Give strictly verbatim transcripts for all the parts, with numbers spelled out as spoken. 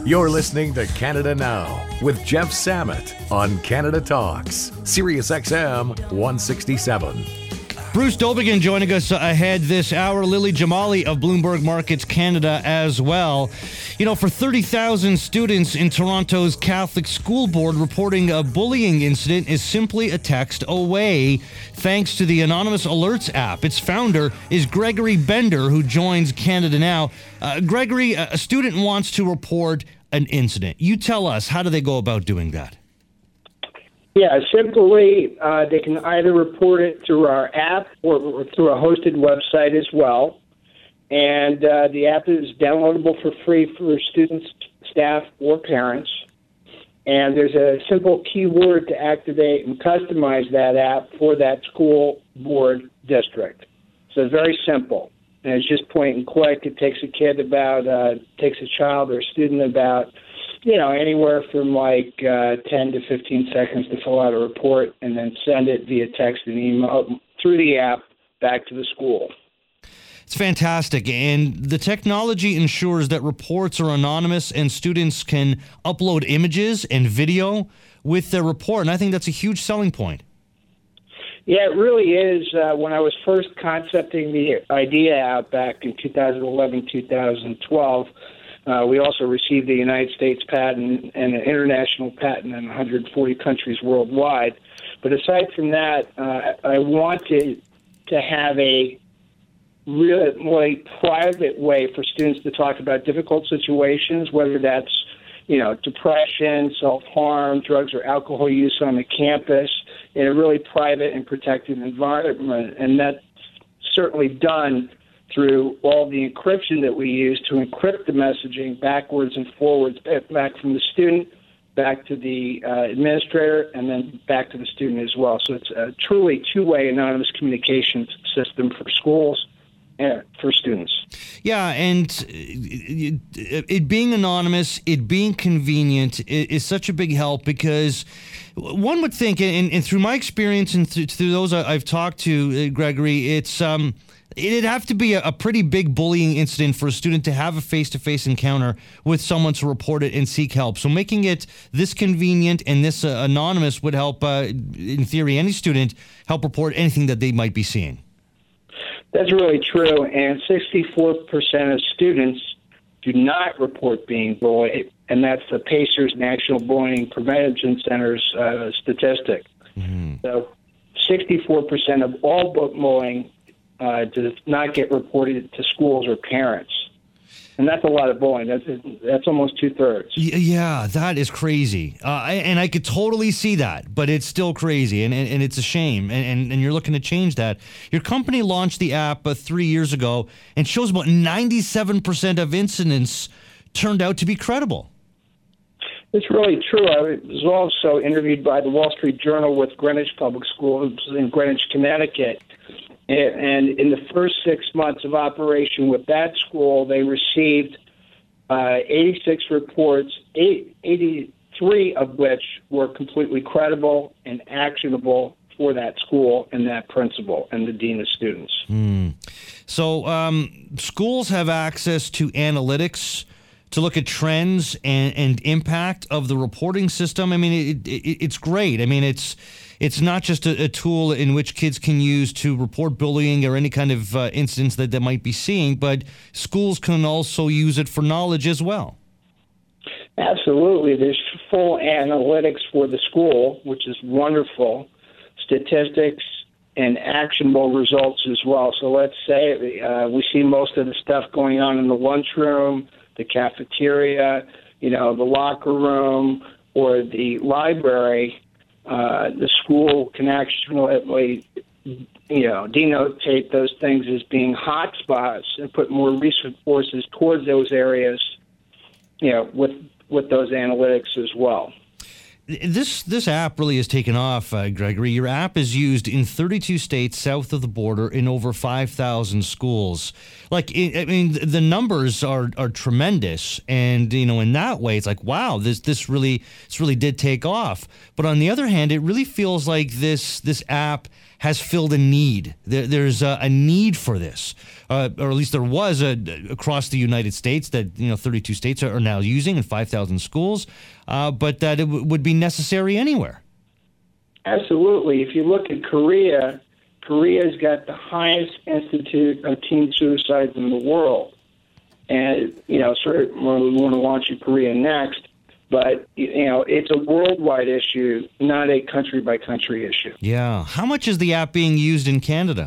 You're listening to Canada Now with Jeff Samet on Canada Talks, Sirius X M one sixty-seven. Bruce Dobigan joining us ahead this hour. Lily Jamali of Bloomberg Markets Canada as well. You know, for thirty thousand students in Toronto's Catholic School Board, reporting a bullying incident is simply a text away, thanks to the Anonymous Alerts app. Its founder is Gregory Bender, who joins Canada Now. Uh, Gregory, a student wants to report an incident. You tell us, how do they go about doing that? Yeah, simply uh, they can either report it through our app or, or through a hosted website as well. And uh, the app is downloadable for free for students, staff, or parents. And there's a simple keyword to activate and customize that app for that school board district. So it's very simple. And it's just point and click. It takes a kid about, uh, takes a child or a student about, you know, anywhere from like uh, ten to fifteen seconds to fill out a report and then send it via text and email through the app back to the school. It's fantastic. And the technology ensures that reports are anonymous and students can upload images and video with their report. And I think that's a huge selling point. Yeah, it really is. Uh, when I was first concepting the idea out back in two thousand eleven, two thousand twelve, Uh, we also received the United States patent and an international patent in one hundred forty countries worldwide. But aside from that, uh, I wanted to have a really private way for students to talk about difficult situations, whether that's, you know, depression, self-harm, drugs or alcohol use on the campus, in a really private and protected environment. And that's certainly done through all the encryption that we use to encrypt the messaging backwards and forwards, back from the student, back to the uh, administrator, and then back to the student as well. So it's a truly two-way anonymous communications system for schools and for students. Yeah, and it, it being anonymous, it being convenient is such a big help, because one would think, and, and through my experience and through, through those I've talked to, Gregory, it's um, it'd have to be a, a pretty big bullying incident for a student to have a face-to-face encounter with someone to report it and seek help. So making it this convenient and this uh, anonymous would help, uh, in theory, any student help report anything that they might be seeing. That's really true, and sixty-four percent of students do not report being bullied, and that's the PACER's National Bullying Prevention Center's uh, statistic. Mm-hmm. So sixty-four percent of all bullying uh, does not get reported to schools or parents. And that's a lot of bullying. That's that's almost two-thirds. Yeah, that is crazy. Uh, and I could totally see that, but it's still crazy, and, and, and it's a shame, and, and, and you're looking to change that. Your company launched the app uh, three years ago and shows about ninety-seven percent of incidents turned out to be credible. It's really true. I was also interviewed by the Wall Street Journal with Greenwich Public Schools in Greenwich, Connecticut. And in the first six months of operation with that school, they received uh, eighty-six reports, eighty-three of which were completely credible and actionable for that school and that principal and the dean of students. Mm. So um, schools have access to analytics to look at trends and, and impact of the reporting system. I mean, it, it, it's great. I mean, it's it's not just a, a tool in which kids can use to report bullying or any kind of uh, incidents that they might be seeing, but schools can also use it for knowledge as well. Absolutely. There's full analytics for the school, which is wonderful, statistics and actionable results as well. So let's say uh, we see most of the stuff going on in the lunchroom, the cafeteria, you know, the locker room, or the library. Uh, the school can actually, you know, denotate those things as being hot spots and put more resources towards those areas, you know, with with those analytics as well. This this app really has taken off, uh, Gregory. Your app is used in thirty-two states south of the border in over five thousand schools. Like, I mean, the numbers are, are tremendous, and you know, in that way, it's like, wow, this this really this really did take off. But on the other hand, it really feels like this this app has filled a need. There, there's a, a need for this, uh, or at least there was a, across the United States that, you know, thirty-two states are, are now using in five thousand schools, uh, but that it w- would be necessary anywhere. Absolutely. If you look at Korea, Korea's got the highest institute of teen suicides in the world. And, you know, certainly we want to launch in Korea next, but, you know, it's a worldwide issue, not a country-by-country issue. Yeah. How much is the app being used in Canada?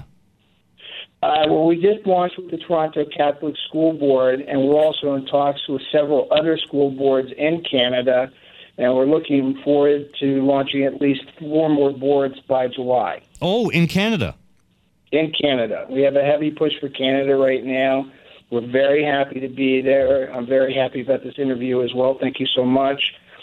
Uh, well, we just launched with the Toronto Catholic School Board, and we're also in talks with several other school boards in Canada, and we're looking forward to launching at least four more boards by July. Oh, in Canada? In Canada. We have a heavy push for Canada right now. We're very happy to be there. I'm very happy about this interview as well. Thank you so much.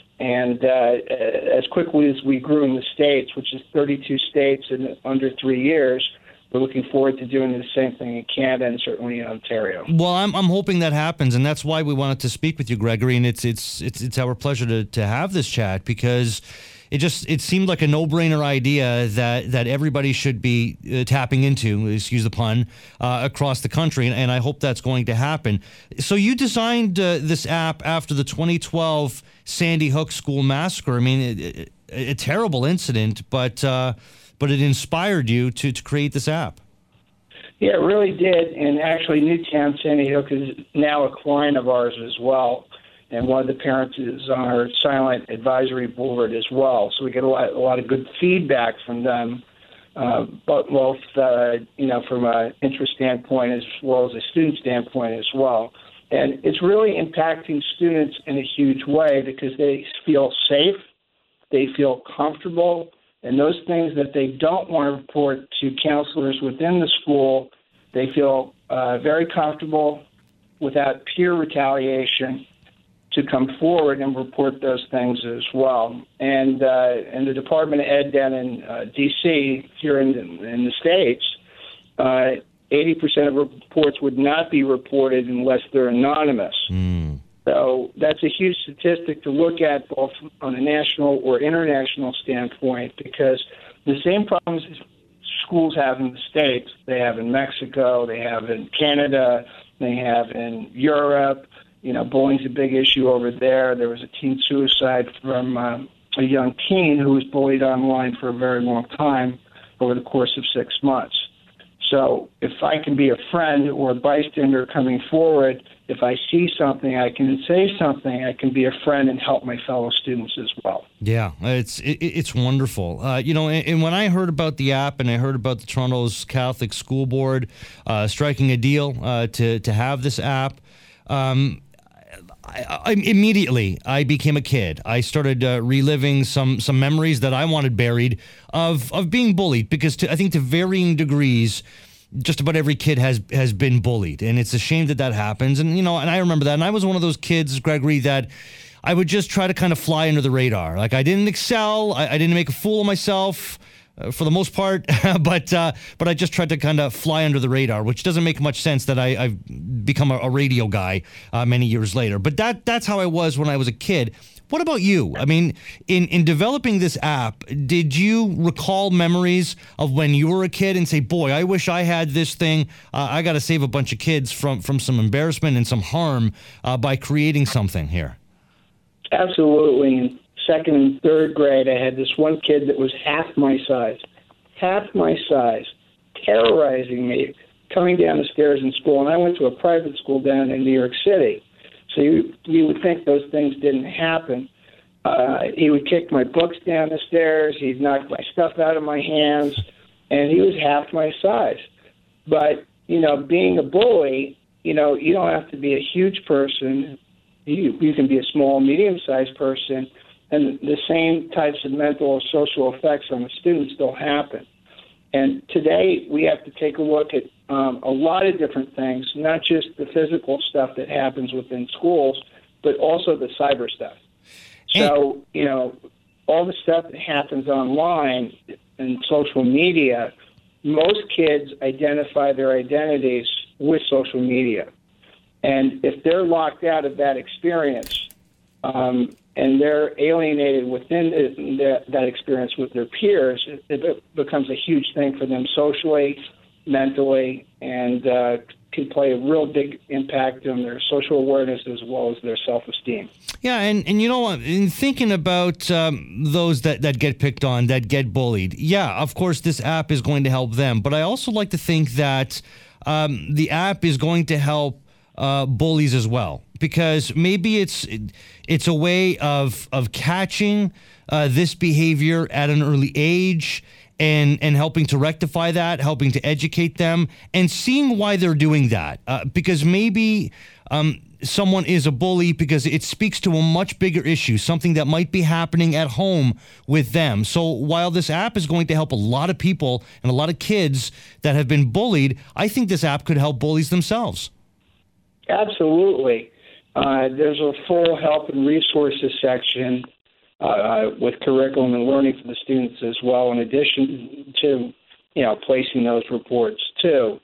And uh, as quickly as we grew in the States, which is thirty-two states in under three years, we're looking forward to doing the same thing in Canada and certainly in Ontario. Well, I'm I'm hoping that happens, and that's why we wanted to speak with you, Gregory. And it's it's it's it's our pleasure to to have this chat, because it just it seemed like a no-brainer idea that that everybody should be uh, tapping into, excuse the pun, uh, across the country, and, and I hope that's going to happen. So you designed uh, this app after the twenty twelve Sandy Hook school massacre. I mean, it, it, a terrible incident, but. Uh, But it inspired you to, to create this app. Yeah, it really did. And actually, Newtown Sandy Hook is now a client of ours as well. And one of the parents is on our silent advisory board as well. So we get a lot, a lot of good feedback from them, uh, but both, uh, you know, from an interest standpoint as well as a student standpoint as well. And it's really impacting students in a huge way because they feel safe, they feel comfortable. And those things that they don't want to report to counselors within the school, they feel uh, very comfortable without peer retaliation to come forward and report those things as well. And uh, in the Department of Ed down in uh, D C, here in, in the States, uh, eighty percent of reports would not be reported unless they're anonymous. Mm. So that's a huge statistic to look at both on a national or international standpoint, because the same problems schools have in the States, they have in Mexico, they have in Canada, they have in Europe. You know, bullying's a big issue over there. There was a teen suicide from uh, a young teen who was bullied online for a very long time over the course of six months. So if I can be a friend or a bystander coming forward, if I see something, I can say something, I can be a friend and help my fellow students as well. Yeah, it's it, it's wonderful. Uh, you know, and, and when I heard about the app and I heard about the Toronto's Catholic School Board uh, striking a deal uh, to, to have this app, um, I, I, immediately I became a kid. I started uh, reliving some some memories that I wanted buried of of being bullied, because to, I think to varying degrees, just about every kid has has been bullied, and it's a shame that that happens. And you know, and I remember that. And I was one of those kids, Gregory, that I would just try to kind of fly under the radar. Like I didn't excel, I, I didn't make a fool of myself. Uh, for the most part, but uh, but I just tried to kind of fly under the radar, which doesn't make much sense that I, I've become a, a radio guy uh, many years later. But that that's how I was when I was a kid. What about you? I mean, in, in developing this app, did you recall memories of when you were a kid and say, boy, I wish I had this thing. Uh, I got to save a bunch of kids from, from some embarrassment and some harm uh, by creating something here? Absolutely. Second and third grade, I had this one kid that was half my size, half my size, terrorizing me, coming down the stairs in school. And I went to a private school down in New York City. So you, you would think those things didn't happen. Uh, he would kick my books down the stairs. He'd knock my stuff out of my hands. And he was half my size. But, you know, being a bully, you know, you don't have to be a huge person. You, you can be a small, medium-sized person. And the same types of mental or social effects on the students still happen. And today we have to take a look at um, a lot of different things, not just the physical stuff that happens within schools, but also the cyber stuff. So, you know, all the stuff that happens online and social media, most kids identify their identities with social media. And if they're locked out of that experience, um, and they're alienated within the, the, that experience with their peers, it, it becomes a huge thing for them socially, mentally, and uh, can play a real big impact on their social awareness as well as their self-esteem. Yeah, and, and you know what, in thinking about um, those that, that get picked on, that get bullied, yeah, of course this app is going to help them, but I also like to think that um, the app is going to help uh, bullies as well, because maybe it's it's a way of, of catching uh, this behavior at an early age, and and helping to rectify that, helping to educate them, and seeing why they're doing that. Uh, because maybe um, someone is a bully because it speaks to a much bigger issue, something that might be happening at home with them. So while this app is going to help a lot of people and a lot of kids that have been bullied, I think this app could help bullies themselves. Absolutely. Uh, there's a full help and resources section Uh, with curriculum and learning for the students as well, in addition to, you know, placing those reports too.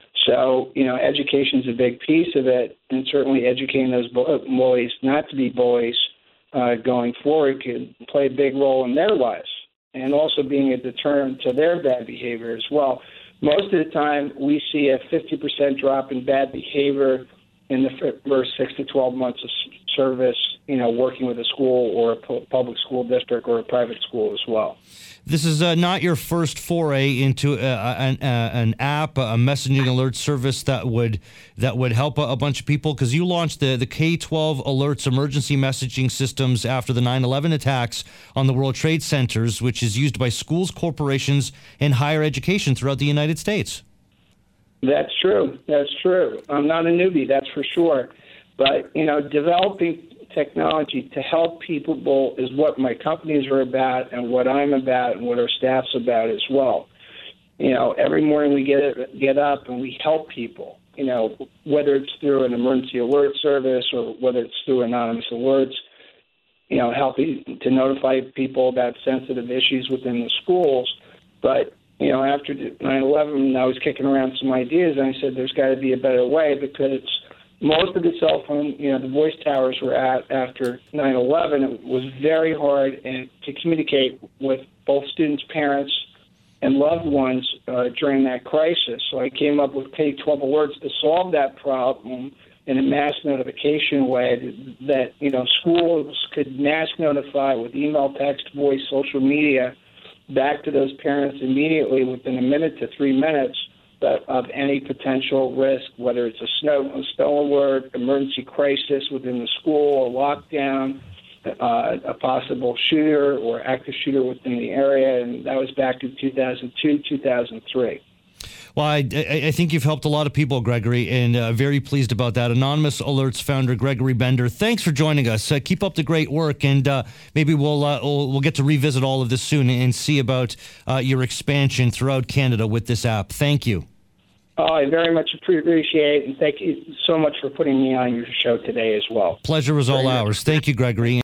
So, you know, education is a big piece of it, and certainly educating those bullies not to be bullies uh, going forward could play a big role in their lives, and also being a deterrent to their bad behavior as well. Most of the time, we see a fifty percent drop in bad behavior in the first six to twelve months of service, you know, working with a school or a public school district or a private school as well. This is uh, not your first foray into uh, an, uh, an app, a messaging alert service that would that would help a, a bunch of people, because you launched the, the K twelve Alerts emergency messaging systems after the nine eleven attacks on the World Trade Centers, which is used by schools, corporations, and higher education throughout the United States. That's true. That's true. I'm not a newbie, that's for sure. But, you know, developing technology to help people is what my companies are about, and what I'm about, and what our staff's about as well. You know, every morning we get get up and we help people, you know, whether it's through an emergency alert service or whether it's through anonymous alerts, you know, helping to notify people about sensitive issues within the schools. But, you know, after nine eleven, I was kicking around some ideas, and I said there's got to be a better way, because most of the cell phone, you know, the voice towers were at after nine eleven. It was very hard and to communicate with both students, parents, and loved ones uh, during that crisis. So I came up with K twelve Alerts to solve that problem in a mass notification way that, you know, schools could mass notify with email, text, voice, social media back to those parents immediately within a minute to three minutes of any potential risk, whether it's a snow, a snow alert, emergency crisis within the school, a lockdown, uh, a possible shooter or active shooter within the area. And that was back in two thousand two, two thousand three. Well, I, I think you've helped a lot of people, Gregory, and uh, very pleased about that. Anonymous Alerts founder Gregory Bender, thanks for joining us. Uh, keep up the great work, and uh, maybe we'll, uh, we'll we'll get to revisit all of this soon and see about uh, your expansion throughout Canada with this app. Thank you. Oh, I very much appreciate it, and thank you so much for putting me on your show today as well. Pleasure was all ours. Thank you, Gregory.